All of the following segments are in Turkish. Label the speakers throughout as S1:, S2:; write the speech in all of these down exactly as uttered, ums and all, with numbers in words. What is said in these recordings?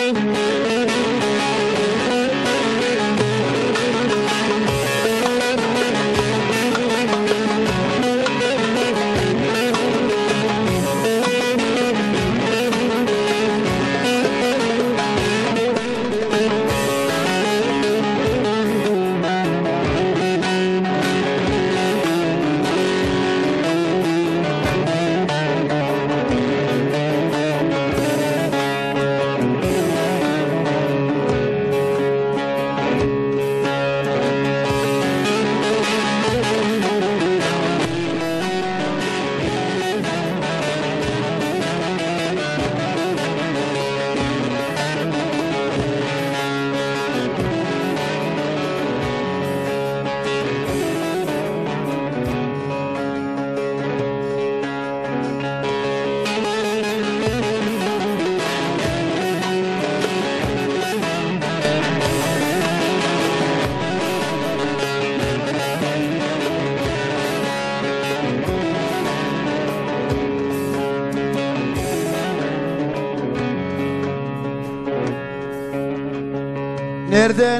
S1: Nereden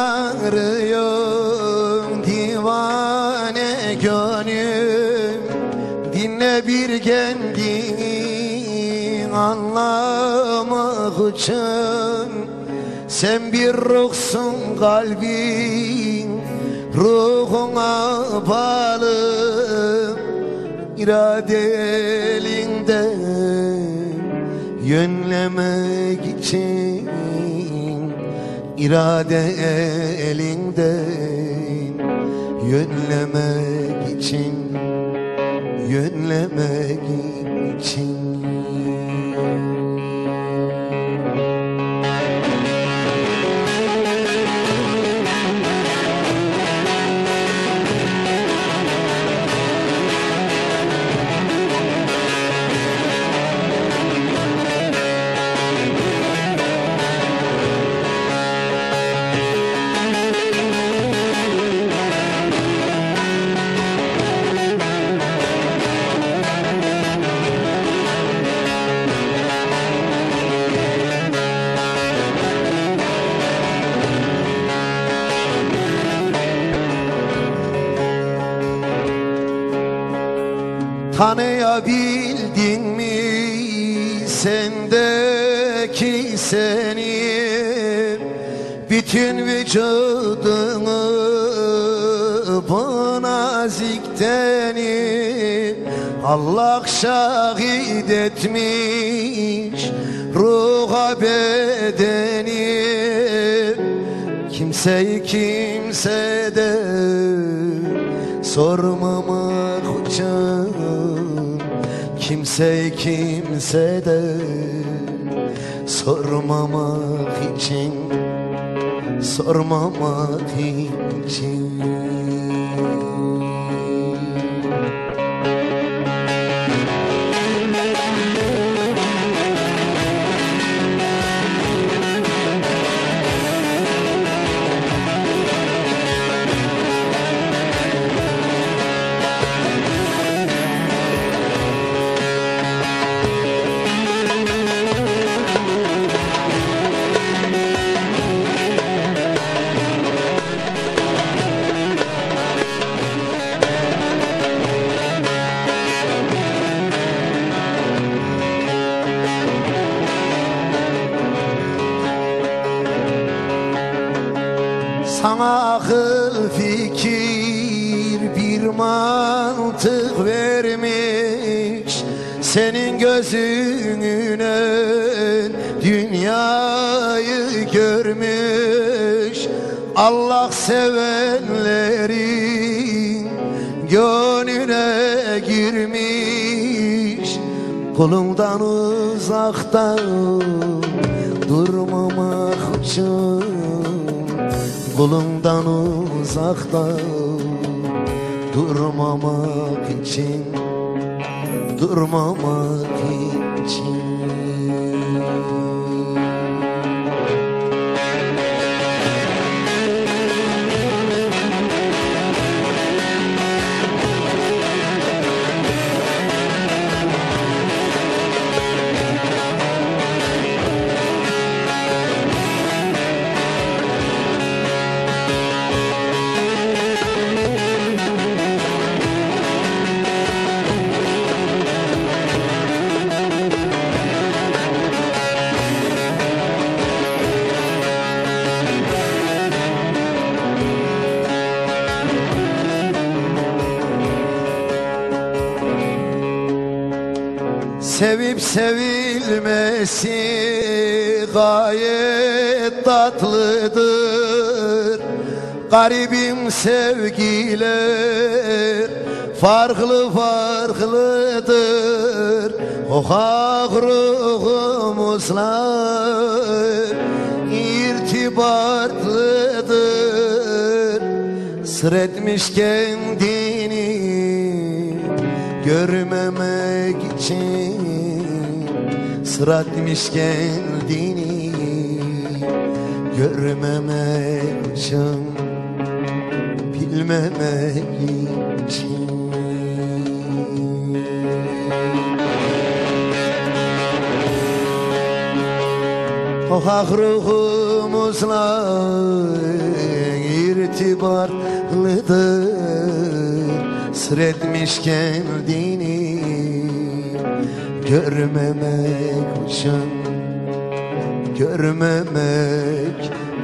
S1: arıyorum divane gönül, dinle bir kendin anlamak için. Sen bir ruhsun kalbin ruhuna bağlı, irade elinde yönlemek için. İrade elinden yönlemek için, yönlemek için. Tanıyabildin mi sendeki seni, bütün vücudunu bu nazik teni Allah şahit etmiş ruha bedeni. Kimseyi kimseden sormamak için, kimseyi kimseden sormamak için, sormamak için. Sana akıl fikir bir mantık vermiş, senin gözünün dünyayı görmüş. Allah sevenlerin gönlüne girmiş, kulundan uzakta durmamak için, kulundan uzakta durmamak için, durmamak için. Sevip sevilmesi gayet tatlıdır. Garibim sevgiler farklı farklıdır. Kokak ruhumuzlar irtibatlıdır. Sır etmiş kendini görmemek için, sır etmiş kendini görmemek için, bilmemek için. Kokak ruhumuzla irtibatlıdır. Sır etmiş kendini görmemek için, görmemek